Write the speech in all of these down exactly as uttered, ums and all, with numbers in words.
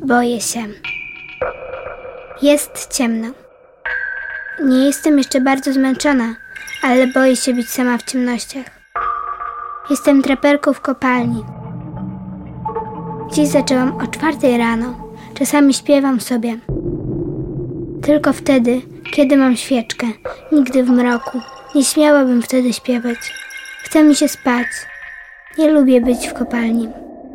Boję się. Jest ciemno. Nie jestem jeszcze bardzo zmęczona, ale boję się być sama w ciemnościach. Jestem traperką w kopalni. Dziś zaczęłam o czwartej rano. Czasami śpiewam sobie. Tylko wtedy, kiedy mam świeczkę. Nigdy w mroku. Nie śmiałabym wtedy śpiewać. Chce mi się spać. Nie lubię być w kopalni.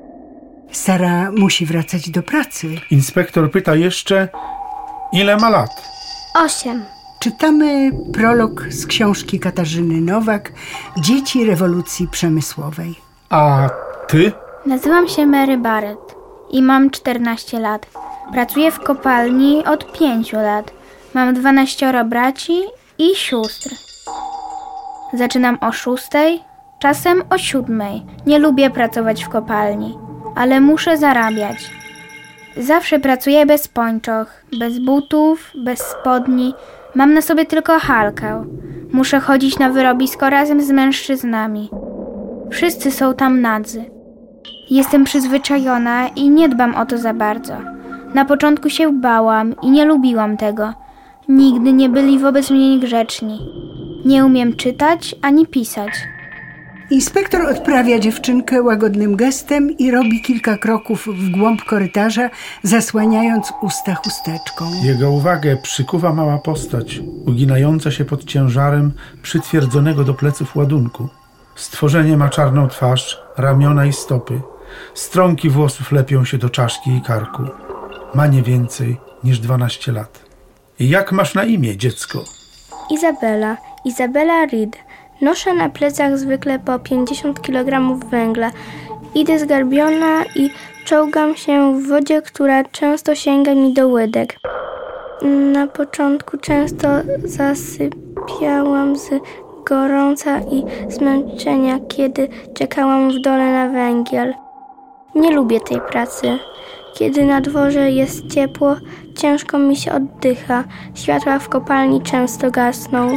Sara musi wracać do pracy. Inspektor pyta jeszcze, ile ma lat? Osiem. Czytamy prolog z książki Katarzyny Nowak Dzieci rewolucji przemysłowej. A ty? Nazywam się Mary Barrett i mam czternaście lat. Pracuję w kopalni od pięciu lat. Mam dwanaścioro braci i sióstr. Zaczynam o szóstej, czasem o siódmej. Nie lubię pracować w kopalni, ale muszę zarabiać. Zawsze pracuję bez pończoch, bez butów, bez spodni. Mam na sobie tylko halkę. Muszę chodzić na wyrobisko razem z mężczyznami. Wszyscy są tam nadzy. Jestem przyzwyczajona i nie dbam o to za bardzo. Na początku się bałam i nie lubiłam tego. Nigdy nie byli wobec mnie grzeczni. Nie umiem czytać ani pisać. Inspektor odprawia dziewczynkę łagodnym gestem i robi kilka kroków w głąb korytarza, zasłaniając usta chusteczką. Jego uwagę przykuwa mała postać, uginająca się pod ciężarem przytwierdzonego do pleców ładunku. Stworzenie ma czarną twarz, ramiona i stopy. Strąki włosów lepią się do czaszki i karku. Ma nie więcej niż dwanaście lat. Jak masz na imię, dziecko? Izabela. Izabela Reed. Noszę na plecach zwykle po pięćdziesiąt kilogramów węgla. Idę zgarbiona i czołgam się w wodzie, która często sięga mi do łydek. Na początku często zasypiałam z gorąca i zmęczenia, kiedy czekałam w dole na węgiel. Nie lubię tej pracy. Kiedy na dworze jest ciepło, ciężko mi się oddycha. Światła w kopalni często gasną.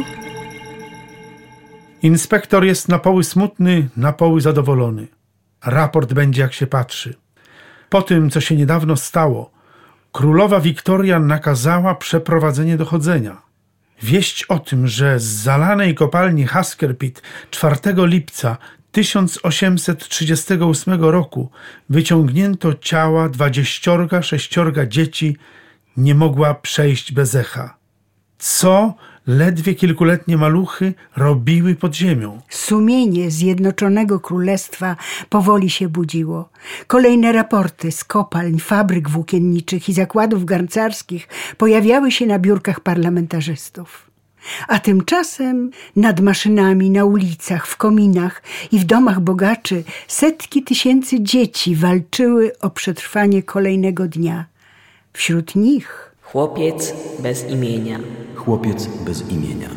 Inspektor jest na poły smutny, na poły zadowolony. Raport będzie, jak się patrzy. Po tym, co się niedawno stało, królowa Wiktoria nakazała przeprowadzenie dochodzenia. Wieść o tym, że z zalanej kopalni Husker Pit czwartego lipca tysiąc osiemset trzydziestego ósmego roku wyciągnięto ciała dwadzieściorga sześciorga dzieci, nie mogła przejść bez echa. Co ledwie kilkuletnie maluchy robiły pod ziemią? Sumienie Zjednoczonego Królestwa powoli się budziło. Kolejne raporty z kopalń, fabryk włókienniczych i zakładów garncarskich pojawiały się na biurkach parlamentarzystów. A tymczasem nad maszynami, na ulicach, w kominach i w domach bogaczy setki tysięcy dzieci walczyły o przetrwanie kolejnego dnia. Wśród nich chłopiec bez imienia. Chłopiec bez imienia.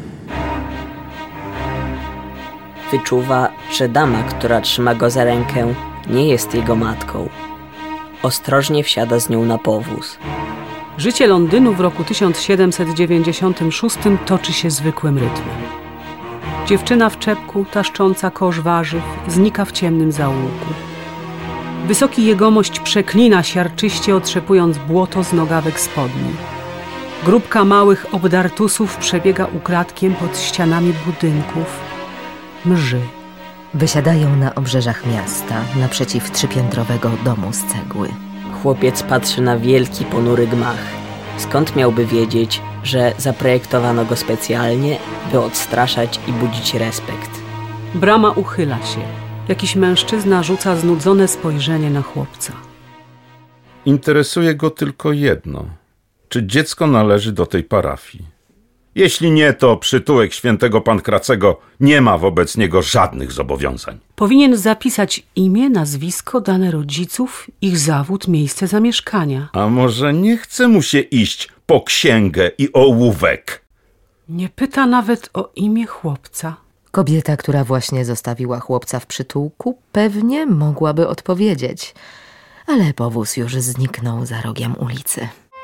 Wyczuwa, że dama, która trzyma go za rękę, nie jest jego matką. Ostrożnie wsiada z nią na powóz. Życie Londynu w roku tysiąc siedemset dziewięćdziesiątym szóstym toczy się zwykłym rytmem. Dziewczyna w czepku, taszcząca kosz warzyw, znika w ciemnym zaułku. Wysoki jegomość przeklina siarczyście, otrzepując błoto z nogawek spodni. Grupka małych obdartusów przebiega ukradkiem pod ścianami budynków. Mży. Wysiadają na obrzeżach miasta, naprzeciw trzypiętrowego domu z cegły. Chłopiec patrzy na wielki, ponury gmach. Skąd miałby wiedzieć, że zaprojektowano go specjalnie, by odstraszać i budzić respekt? Brama uchyla się. Jakiś mężczyzna rzuca znudzone spojrzenie na chłopca. Interesuje go tylko jedno. Czy dziecko należy do tej parafii? Jeśli nie, to przytułek świętego Pankracego nie ma wobec niego żadnych zobowiązań. Powinien zapisać imię, nazwisko, dane rodziców, ich zawód, miejsce zamieszkania. A może nie chce mu się iść po księgę i ołówek? Nie pyta nawet o imię chłopca. Kobieta, która właśnie zostawiła chłopca w przytułku, pewnie mogłaby odpowiedzieć, ale powóz już zniknął za rogiem ulicy.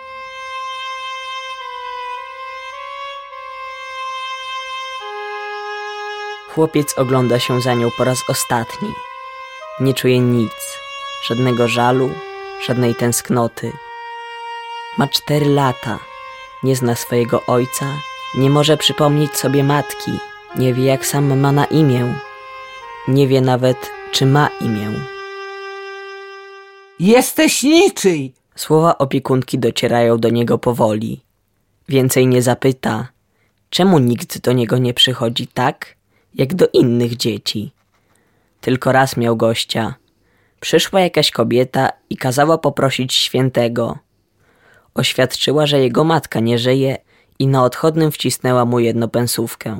Chłopiec ogląda się za nią po raz ostatni. Nie czuje nic, żadnego żalu, żadnej tęsknoty. Ma cztery lata. Nie zna swojego ojca, nie może przypomnieć sobie matki, nie wie jak sam ma na imię. Nie wie nawet, czy ma imię. Jesteś niczyj! Słowa opiekunki docierają do niego powoli. Więcej nie zapyta, czemu nikt do niego nie przychodzi tak, jak do innych dzieci. Tylko raz miał gościa. Przyszła jakaś kobieta i kazała poprosić świętego. Oświadczyła, że jego matka nie żyje i na odchodnym wcisnęła mu jednopensówkę.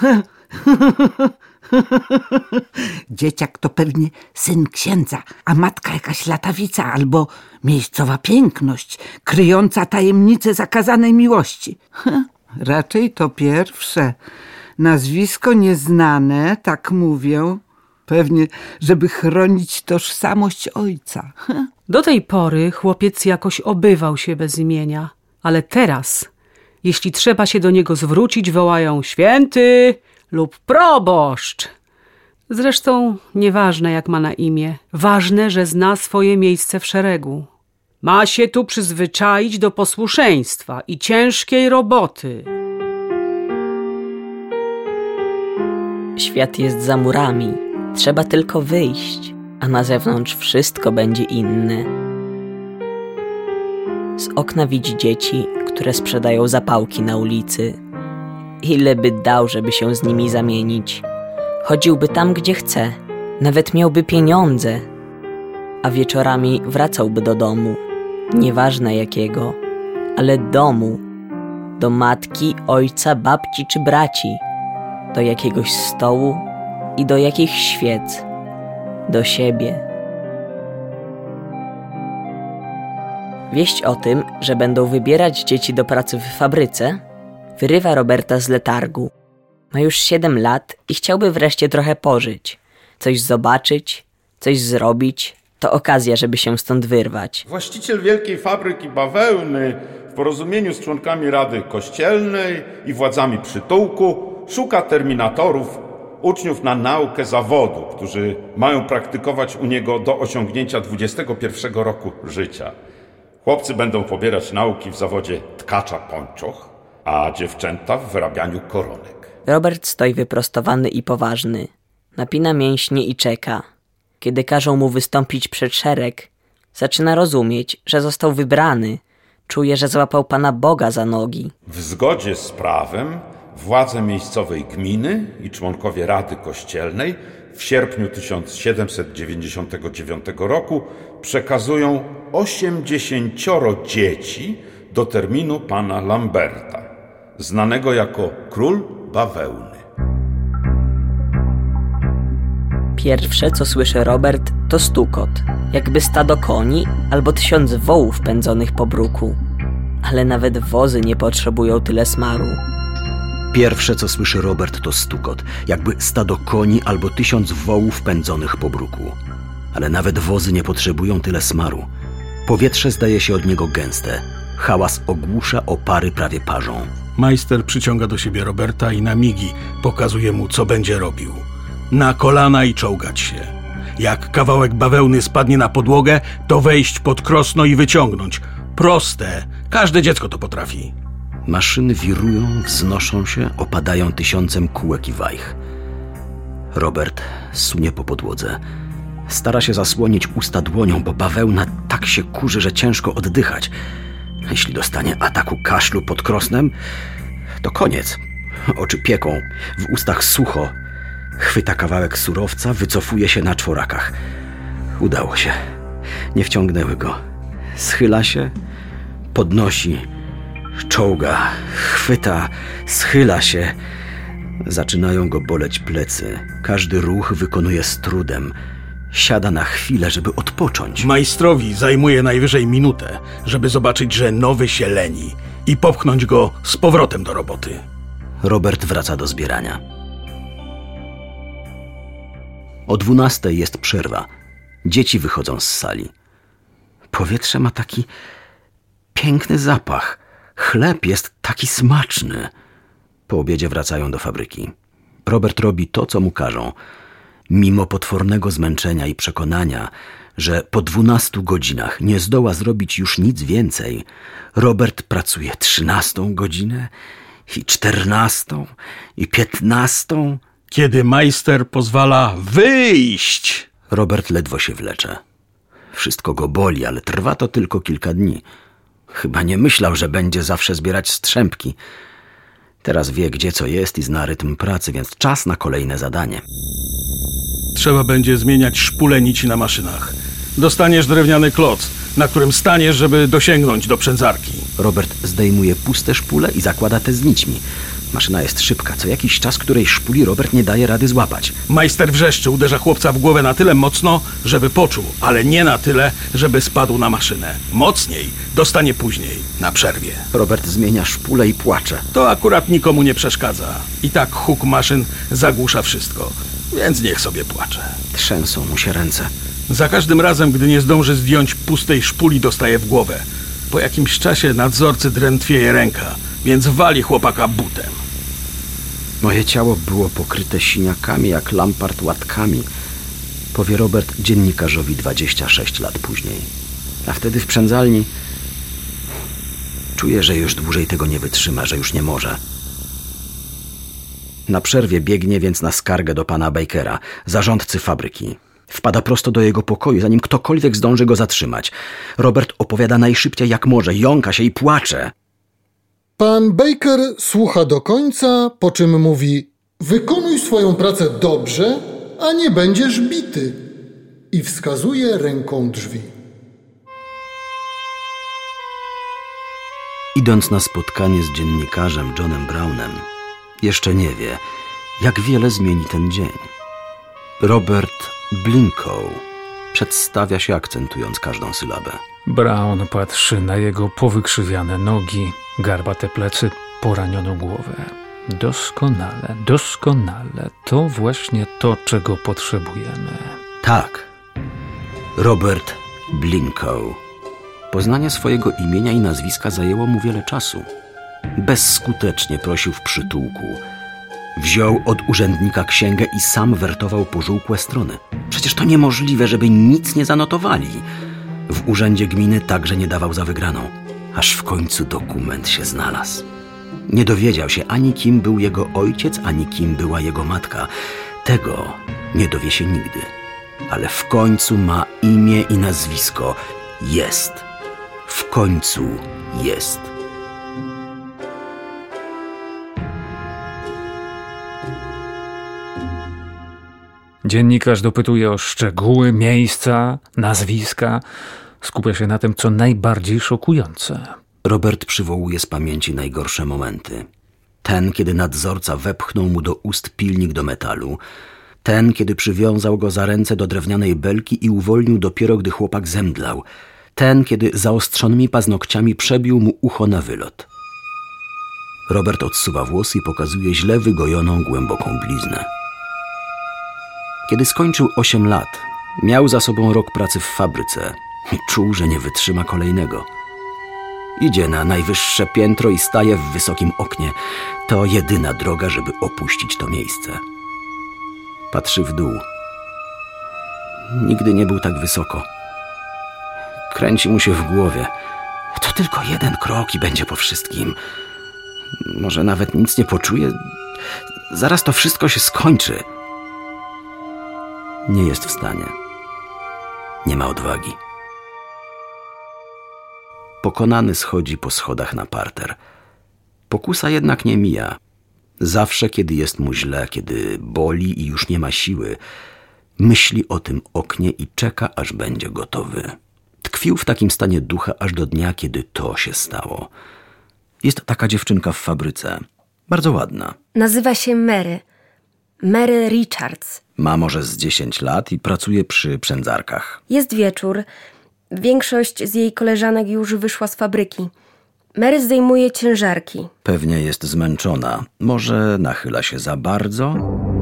Dzieciak to pewnie syn księdza, a matka jakaś latawica albo miejscowa piękność, kryjąca tajemnicę zakazanej miłości. Raczej to pierwsze. Nazwisko nieznane, tak mówię. Pewnie, żeby chronić tożsamość ojca. Do tej pory chłopiec jakoś obywał się bez imienia, ale teraz, jeśli trzeba się do niego zwrócić, wołają święty lub proboszcz. Zresztą nieważne jak ma na imię, ważne, że zna swoje miejsce w szeregu. Ma się tu przyzwyczaić do posłuszeństwa i ciężkiej roboty. Świat jest za murami, trzeba tylko wyjść, a na zewnątrz wszystko będzie inne. Z okna widzi dzieci, które sprzedają zapałki na ulicy. Ile by dał, żeby się z nimi zamienić? Chodziłby tam, gdzie chce, nawet miałby pieniądze, a wieczorami wracałby do domu, nieważne jakiego, ale domu, do matki, ojca, babci czy braci, do jakiegoś stołu i do jakichś świec, do siebie. Wieść o tym, że będą wybierać dzieci do pracy w fabryce, wyrywa Roberta z letargu. Ma już siedem lat i chciałby wreszcie trochę pożyć, coś zobaczyć, coś zrobić. To okazja, żeby się stąd wyrwać. Właściciel wielkiej fabryki bawełny w porozumieniu z członkami Rady Kościelnej i władzami przytułku szuka terminatorów, uczniów na naukę zawodu, którzy mają praktykować u niego do osiągnięcia dwudziestego pierwszego roku życia. Chłopcy będą pobierać nauki w zawodzie tkacza pończoch, a dziewczęta w wyrabianiu koronek. Robert stoi wyprostowany i poważny. Napina mięśnie i czeka. Kiedy każą mu wystąpić przed szereg, zaczyna rozumieć, że został wybrany. Czuje, że złapał Pana Boga za nogi. W zgodzie z prawem władze miejscowej gminy i członkowie Rady Kościelnej w sierpniu tysiąc siedemset dziewięćdziesiątego dziewiątego roku przekazują osiemdziesięcioro dzieci do terminu pana Lamberta, znanego jako król bawełny. Pierwsze, co słyszy Robert, to stukot, jakby stado koni albo tysiąc wołów pędzonych po bruku. Ale nawet wozy nie potrzebują tyle smaru. Pierwsze, co słyszy Robert, to stukot, jakby stado koni albo tysiąc wołów pędzonych po bruku. Ale nawet wozy nie potrzebują tyle smaru. Powietrze zdaje się od niego gęste. Hałas ogłusza, opary prawie parzą. Majster przyciąga do siebie Roberta i na migi pokazuje mu, co będzie robił. Na kolana i czołgać się. Jak kawałek bawełny spadnie na podłogę, to wejść pod krosno i wyciągnąć. Proste. Każde dziecko to potrafi. Maszyny wirują, wznoszą się, opadają tysiącem kółek i wajch. Robert sunie po podłodze. Stara się zasłonić usta dłonią, bo bawełna tak się kurzy, że ciężko oddychać. Jeśli dostanie ataku kaszlu pod krosnem, to koniec. Oczy pieką, w ustach sucho. Chwyta kawałek surowca, wycofuje się na czworakach. Udało się. Nie wciągnęły go. Schyla się, podnosi, czołga, chwyta, schyla się. Zaczynają go boleć plecy. Każdy ruch wykonuje z trudem. Siada na chwilę, żeby odpocząć. Majstrowi zajmuje najwyżej minutę, żeby zobaczyć, że nowy się leni i popchnąć go z powrotem do roboty. Robert wraca do zbierania. O dwunastej jest przerwa. Dzieci wychodzą z sali. Powietrze ma taki piękny zapach. Chleb jest taki smaczny. Po obiedzie wracają do fabryki. Robert robi to, co mu każą. Mimo potwornego zmęczenia i przekonania, że po dwunastu godzinach nie zdoła zrobić już nic więcej, Robert pracuje trzynastą godzinę i czternastą i piętnastą. Kiedy majster pozwala wyjść, Robert ledwo się wlecze. Wszystko go boli, ale trwa to tylko kilka dni. Chyba nie myślał, że będzie zawsze zbierać strzępki. Teraz wie, gdzie co jest i zna rytm pracy, więc czas na kolejne zadanie. trzeba będzie zmieniać szpule nici na maszynach. Dostaniesz drewniany kloc, na którym staniesz, żeby dosięgnąć do przędzarki. Robert zdejmuje puste szpule i zakłada te z nićmi. Maszyna jest szybka. Co jakiś czas którejś szpuli Robert nie daje rady złapać. Majster wrzeszczy, uderza chłopca w głowę na tyle mocno, żeby poczuł, ale nie na tyle, żeby spadł na maszynę. Mocniej dostanie później, na przerwie. Robert zmienia szpulę i płacze. To akurat nikomu nie przeszkadza. I tak huk maszyn zagłusza wszystko, więc niech sobie płacze. Trzęsą mu się ręce. Za każdym razem, gdy nie zdąży zdjąć pustej szpuli, dostaje w głowę. Po jakimś czasie nadzorcy drętwieje ręka, więc wali chłopaka butem. Moje ciało było pokryte siniakami jak Lampart łatkami, powie Robert dziennikarzowi dwadzieścia sześć lat później. A wtedy w przędzalni czuje, że już dłużej tego nie wytrzyma, że już nie może. Na przerwie biegnie więc na skargę do pana Bakera, zarządcy fabryki. Wpada prosto do jego pokoju, zanim ktokolwiek zdąży go zatrzymać. Robert opowiada najszybciej jak może, jąka się i płacze. Pan Baker słucha do końca, po czym mówi: wykonuj swoją pracę dobrze, a nie będziesz bity. I wskazuje ręką drzwi. Idąc na spotkanie z dziennikarzem Johnem Brownem, jeszcze nie wie, jak wiele zmieni ten dzień. Robert Blincoe przedstawia się, akcentując każdą sylabę. Brown patrzy na jego powykrzywiane nogi, garbate plecy, poranioną głowę. Doskonale, doskonale. To właśnie to, czego potrzebujemy. Tak. Robert Blincoe. Poznanie swojego imienia i nazwiska zajęło mu wiele czasu. Bezskutecznie prosił w przytułku. Wziął od urzędnika księgę i sam wertował pożółkłe strony. Przecież to niemożliwe, żeby nic nie zanotowali. W urzędzie gminy także nie dawał za wygraną. Aż w końcu dokument się znalazł. Nie dowiedział się ani kim był jego ojciec, ani kim była jego matka. Tego nie dowie się nigdy. Ale w końcu ma imię i nazwisko. Jest. W końcu jest. Dziennikarz dopytuje o szczegóły, miejsca, nazwiska. Skupia się na tym, co najbardziej szokujące. Robert przywołuje z pamięci najgorsze momenty. Ten, kiedy nadzorca wepchnął mu do ust pilnik do metalu. Ten, kiedy przywiązał go za ręce do drewnianej belki i uwolnił dopiero, gdy chłopak zemdlał. Ten, kiedy zaostrzonymi paznokciami przebił mu ucho na wylot. Robert odsuwa włosy i pokazuje źle wygojoną, głęboką bliznę. Kiedy skończył osiem lat, miał za sobą rok pracy w fabryce i czuł, że nie wytrzyma kolejnego. Idzie na najwyższe piętro i staje w wysokim oknie. To jedyna droga, żeby opuścić to miejsce. Patrzy w dół. Nigdy nie był tak wysoko. Kręci mu się w głowie. To tylko jeden krok i będzie po wszystkim. Może nawet nic nie poczuje. Zaraz to wszystko się skończy. Nie jest w stanie. Nie ma odwagi. Pokonany schodzi po schodach na parter. Pokusa jednak nie mija. Zawsze, kiedy jest mu źle, kiedy boli i już nie ma siły, myśli o tym oknie i czeka, aż będzie gotowy. Tkwił w takim stanie ducha aż do dnia, kiedy to się stało. Jest taka dziewczynka w fabryce. Bardzo ładna. Nazywa się Mary. Mary Richards. Ma może z dziesięć lat i pracuje przy przędzarkach. Jest wieczór. Większość z jej koleżanek już wyszła z fabryki. Mary zdejmuje ciężarki. Pewnie jest zmęczona. Może nachyla się za bardzo?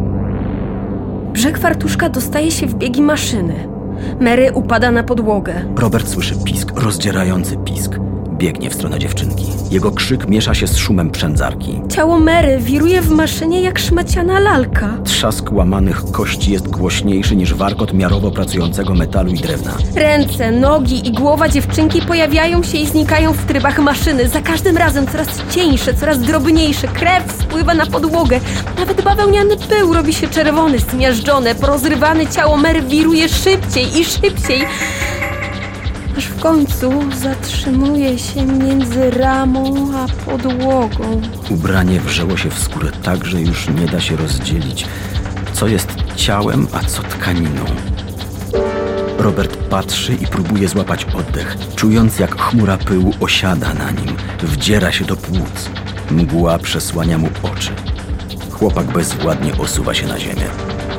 Brzeg fartuszka dostaje się w biegi maszyny. Mary upada na podłogę. Robert słyszy pisk, rozdzierający pisk. Biegnie w stronę dziewczynki. Jego krzyk miesza się z szumem przędzarki. Ciało Mary wiruje w maszynie jak szmaciana lalka. Trzask łamanych kości jest głośniejszy niż warkot miarowo pracującego metalu i drewna. Ręce, nogi i głowa dziewczynki pojawiają się i znikają w trybach maszyny. Za każdym razem coraz cieńsze, coraz drobniejsze. Krew spływa na podłogę. Nawet bawełniany pył robi się czerwony, zmiażdżone. Porozrywane ciało Mary wiruje szybciej i szybciej. Aż w końcu zatrzymuje się między ramą a podłogą. Ubranie wrzeło się w skórę tak, że już nie da się rozdzielić, co jest ciałem, a co tkaniną. Robert patrzy i próbuje złapać oddech, czując jak chmura pyłu osiada na nim, wdziera się do płuc. Mgła przesłania mu oczy. Chłopak bezwładnie osuwa się na ziemię.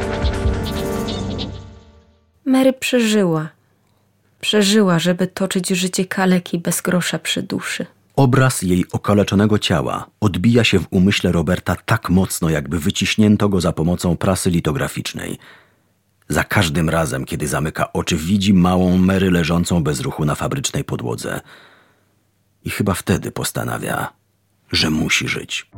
Mary przeżyła. Przeżyła, żeby toczyć życie kaleki bez grosza przy duszy. Obraz jej okaleczonego ciała odbija się w umyśle Roberta tak mocno, jakby wyciśnięto go za pomocą prasy litograficznej. Za każdym razem, kiedy zamyka oczy, widzi małą Mary leżącą bez ruchu na fabrycznej podłodze. I chyba wtedy postanawia, że musi żyć.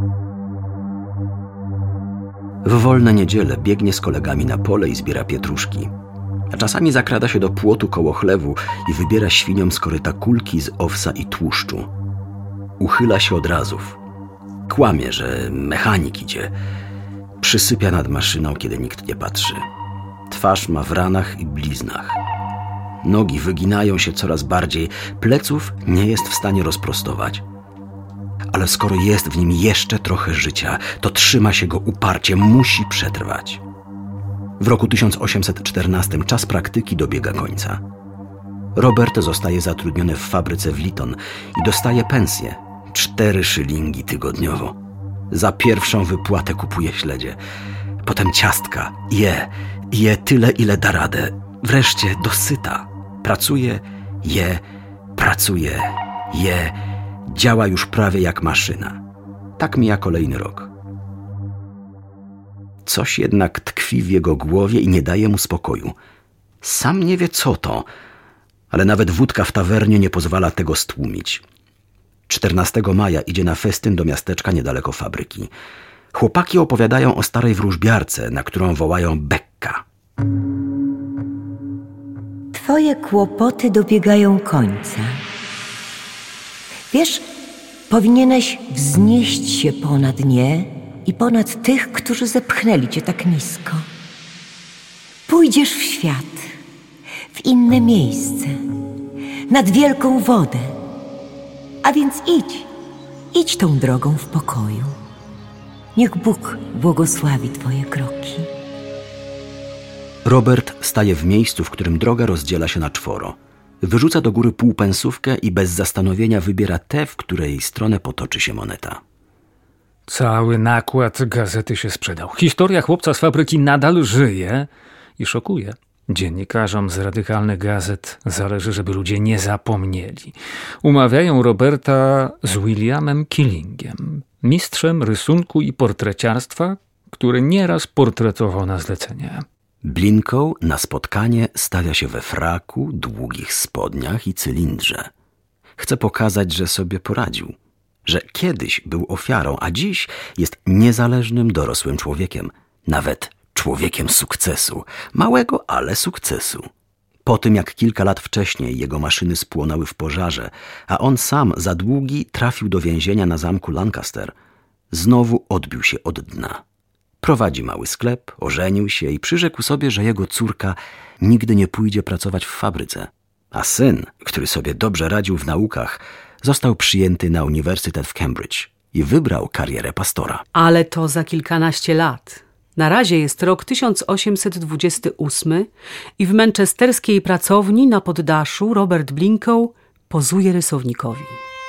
W wolne niedziele biegnie z kolegami na pole i zbiera pietruszki. A czasami zakrada się do płotu koło chlewu i wybiera świniom z koryta kulki z owsa i tłuszczu. Uchyla się od razów. Kłamie, że mechanik idzie. Przysypia nad maszyną, kiedy nikt nie patrzy. Twarz ma w ranach i bliznach. Nogi wyginają się coraz bardziej. Pleców nie jest w stanie rozprostować. Ale skoro jest w nim jeszcze trochę życia, to trzyma się go uparcie, musi przetrwać. W roku tysiąc osiemset czternastym czas praktyki dobiega końca. Robert zostaje zatrudniony w fabryce w Lytton i dostaje pensję. Cztery szylingi tygodniowo. Za pierwszą wypłatę kupuje śledzie. Potem ciastka. Je. Je tyle, ile da radę. Wreszcie dosyta. Pracuje, je, pracuje, je. Działa już prawie jak maszyna. Tak mija kolejny rok. Coś jednak tkwi w jego głowie i nie daje mu spokoju. Sam nie wie co to, ale nawet wódka w tawernie nie pozwala tego stłumić. czternastego maja idzie na festyn do miasteczka niedaleko fabryki. Chłopaki opowiadają o starej wróżbiarce, na którą wołają Bekka. Twoje kłopoty dobiegają końca. Wiesz, powinieneś wznieść się ponad nie i ponad tych, którzy zepchnęli cię tak nisko. Pójdziesz w świat, w inne miejsce, nad wielką wodę. A więc idź, idź tą drogą w pokoju. Niech Bóg błogosławi twoje kroki. Robert staje w miejscu, w którym droga rozdziela się na czworo. Wyrzuca do góry półpensówkę i bez zastanowienia wybiera tę, w której stronę potoczy się moneta. Cały nakład gazety się sprzedał. Historia chłopca z fabryki nadal żyje i szokuje. Dziennikarzom z radykalnych gazet zależy, żeby ludzie nie zapomnieli. Umawiają Roberta z Williamem Killingiem, mistrzem rysunku i portreciarstwa, który nieraz portretował na zlecenie. Blincoe na spotkanie stawia się we fraku, długich spodniach i cylindrze. Chce pokazać, że sobie poradził, że kiedyś był ofiarą, a dziś jest niezależnym, dorosłym człowiekiem, nawet człowiekiem sukcesu, małego, ale sukcesu. Po tym, jak kilka lat wcześniej jego maszyny spłonęły w pożarze, a on sam za długi trafił do więzienia na zamku Lancaster, znowu odbił się od dna. Prowadzi mały sklep, ożenił się i przyrzekł sobie, że jego córka nigdy nie pójdzie pracować w fabryce. A syn, który sobie dobrze radził w naukach, został przyjęty na Uniwersytet w Cambridge i wybrał karierę pastora. Ale to za kilkanaście lat. Na razie jest rok tysiąc osiemset dwudziesty ósmy i w manchesterskiej pracowni na poddaszu Robert Blincoe pozuje rysownikowi.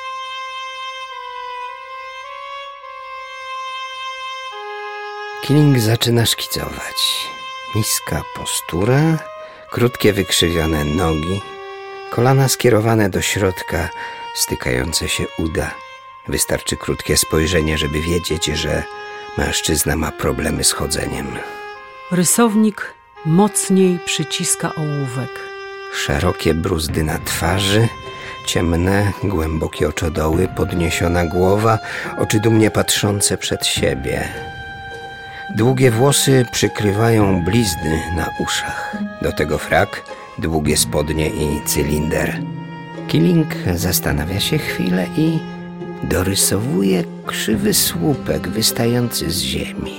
Killing zaczyna szkicować. Niska postura, krótkie wykrzywione nogi, kolana skierowane do środka, stykające się uda. Wystarczy krótkie spojrzenie, żeby wiedzieć, że mężczyzna ma problemy z chodzeniem. Rysownik mocniej przyciska ołówek. Szerokie bruzdy na twarzy, Ciemne, głębokie oczodoły, podniesiona głowa, oczy dumnie patrzące przed siebie. Długie włosy przykrywają blizny na uszach. Do tego frak, długie spodnie i cylinder. Killing zastanawia się chwilę i dorysowuje krzywy słupek wystający z ziemi.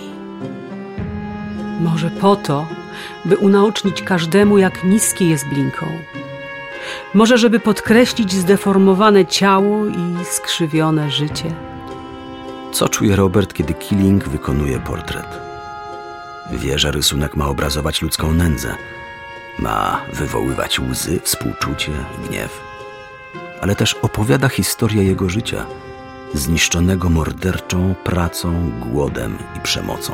Może po to, by unaocznić każdemu, jak niskie jest Blinkow. Może, żeby podkreślić zdeformowane ciało i skrzywione życie. Co czuje Robert, kiedy Killing wykonuje portret? Wie, że rysunek ma obrazować ludzką nędzę. Ma wywoływać łzy, współczucie, gniew. Ale też opowiada historię jego życia, zniszczonego morderczą pracą, głodem i przemocą.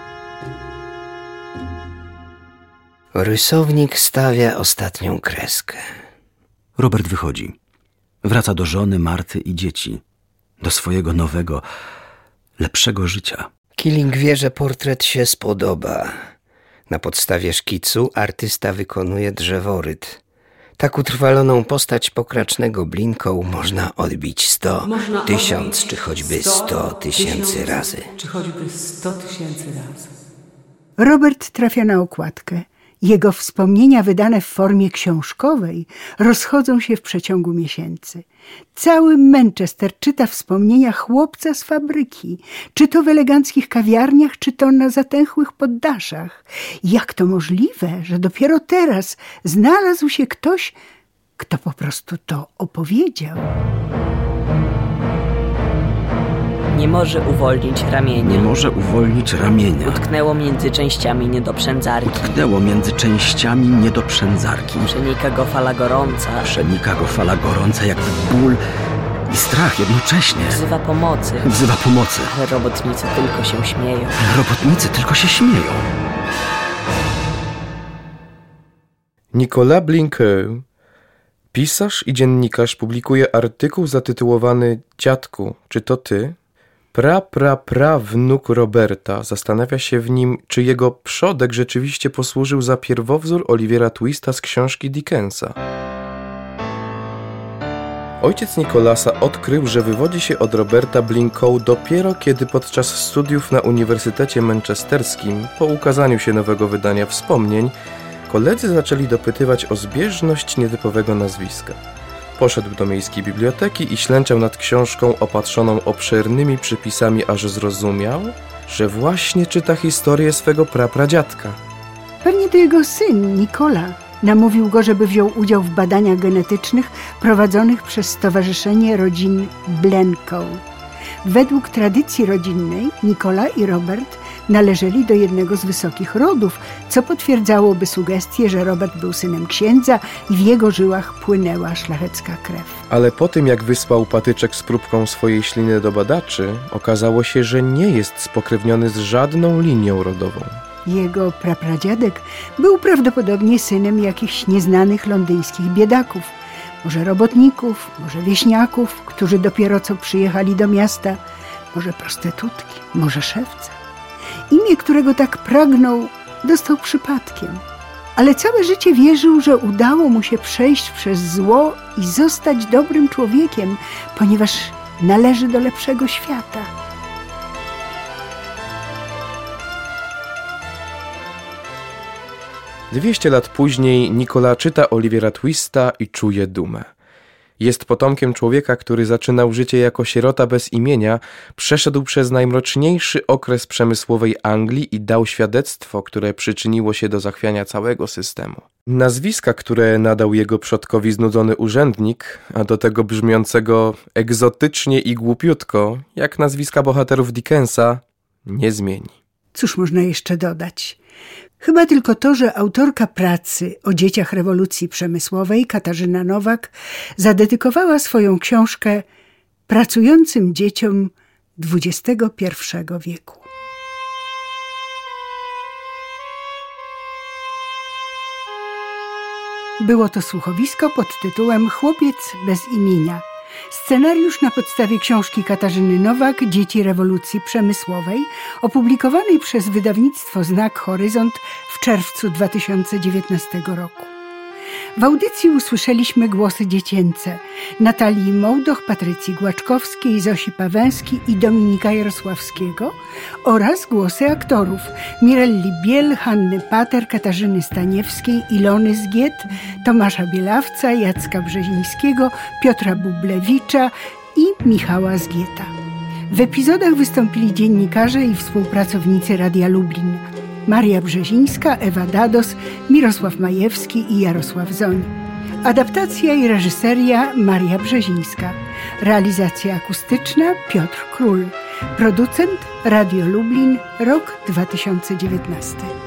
Rysownik stawia ostatnią kreskę. Robert wychodzi. Wraca do żony, Marty i dzieci. Do swojego nowego, lepszego życia. Killing wie, że portret się spodoba. Na podstawie szkicu artysta wykonuje drzeworyd. Tak utrwaloną postać pokracznego Blinkow można odbić sto, można tysiąc odbić czy choćby sto tysięcy razy. Czy choćby sto tysięcy razy. Robert trafia na okładkę. Jego wspomnienia wydane w formie książkowej rozchodzą się w przeciągu miesięcy. Cały Manchester czyta wspomnienia chłopca z fabryki, czy to w eleganckich kawiarniach, czy to na zatęchłych poddaszach. Jak to możliwe, że dopiero teraz znalazł się ktoś, kto po prostu to opowiedział? Nie może uwolnić ramienia. Nie może uwolnić ramienia. Utknęło między częściami niedoprzędzarki. Utknęło między częściami niedoprzędzarki. Przenika go fala gorąca. Przenika go fala gorąca, jakby ból i strach jednocześnie. Wzywa pomocy. Wzywa pomocy. Ale robotnicy tylko się śmieją. Ale robotnicy tylko się śmieją. Nicolas Blinkow, pisarz i dziennikarz, publikuje artykuł zatytułowany „Dziadku, czy to ty?”. Pra, pra, pra wnuk Roberta zastanawia się w nim, czy jego przodek rzeczywiście posłużył za pierwowzór Oliviera Twista z książki Dickensa. Ojciec Nicolasa odkrył, że wywodzi się od Roberta Blinkow dopiero kiedy podczas studiów na Uniwersytecie Manchesterskim, po ukazaniu się nowego wydania wspomnień, koledzy zaczęli dopytywać o zbieżność nietypowego nazwiska. Poszedł do miejskiej biblioteki i ślęczał nad książką opatrzoną obszernymi przypisami, aż zrozumiał, że właśnie czyta historię swego prapradziadka. Pewnie to jego syn, Nicolas, namówił go, żeby wziął udział w badaniach genetycznych prowadzonych przez Stowarzyszenie Rodzin Blinkow. Według tradycji rodzinnej Nicolas i Robert należeli do jednego z wysokich rodów, co potwierdzałoby sugestie, że Robert był synem księdza i w jego żyłach płynęła szlachecka krew. Ale po tym, jak wysłał patyczek z próbką swojej śliny do badaczy, okazało się, że nie jest spokrewniony z żadną linią rodową. Jego prapradziadek był prawdopodobnie synem jakichś nieznanych londyńskich biedaków. Może robotników, może wieśniaków, którzy dopiero co przyjechali do miasta, może prostytutki, może szewca. Imię, którego tak pragnął, dostał przypadkiem. Ale całe życie wierzył, że udało mu się przejść przez zło i zostać dobrym człowiekiem, ponieważ należy do lepszego świata. Dwieście lat później Nicolas czyta Oliviera Twista i czuje dumę. Jest potomkiem człowieka, który zaczynał życie jako sierota bez imienia, przeszedł przez najmroczniejszy okres przemysłowej Anglii i dał świadectwo, które przyczyniło się do zachwiania całego systemu. Nazwiska, które nadał jego przodkowi znudzony urzędnik, a do tego brzmiącego egzotycznie i głupiutko, jak nazwiska bohaterów Dickensa, nie zmieni. Cóż można jeszcze dodać? Chyba tylko to, że autorka pracy o dzieciach rewolucji przemysłowej, Katarzyna Nowak, zadedykowała swoją książkę pracującym dzieciom dwudziestego pierwszego wieku. Było to słuchowisko pod tytułem Chłopiec bez imienia. Scenariusz na podstawie książki Katarzyny Nowak „Dzieci rewolucji przemysłowej”, opublikowanej przez wydawnictwo Znak Horyzont w czerwcu dwa tysiące dziewiętnastego roku. W audycji usłyszeliśmy głosy dziecięce Natalii Mołdoch, Patrycji Głaczkowskiej, Zosi Pawęskiej i Dominika Jarosławskiego oraz głosy aktorów Mirelli Biel, Hanny Pater, Katarzyny Staniewskiej, Ilony Zgiet, Tomasza Bielawca, Jacka Brzezińskiego, Piotra Bublewicza i Michała Zgieta. W epizodach wystąpili dziennikarze i współpracownicy Radia Lublin: Maria Brzezińska, Ewa Dados, Mirosław Majewski i Jarosław Zoń. Adaptacja i reżyseria Maria Brzezińska. Realizacja akustyczna Piotr Król. Producent Radio Lublin, rok dwa tysiące dziewiętnasty.